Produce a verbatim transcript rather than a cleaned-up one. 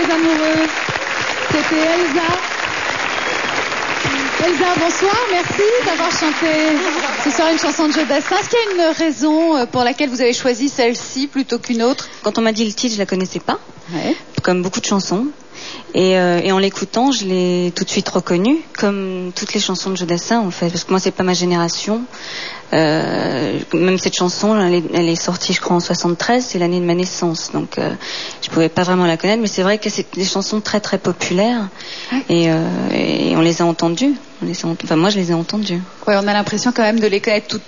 amoureux. C'était Elsa. Elsa, bonsoir, merci d'avoir chanté ce soir une chanson de Joe Dassin. Est-ce qu'il y a une raison pour laquelle vous avez choisi celle-ci plutôt qu'une autre? Quand on m'a dit le titre, je la connaissais pas, Ouais. comme beaucoup de chansons. Et, euh, et en l'écoutant, je l'ai tout de suite reconnue, comme toutes les chansons de Joe Dassin en fait, parce que moi c'est pas ma génération. Euh, même cette chanson, elle est, elle est sortie, je crois, en soixante-treize, c'est l'année de ma naissance, donc euh, je pouvais pas vraiment la connaître, mais c'est vrai que c'est des chansons très très populaires, et, euh, et on les a entendues. On les a ent- enfin, moi je les ai entendues. Ouais, on a l'impression quand même de les connaître toutes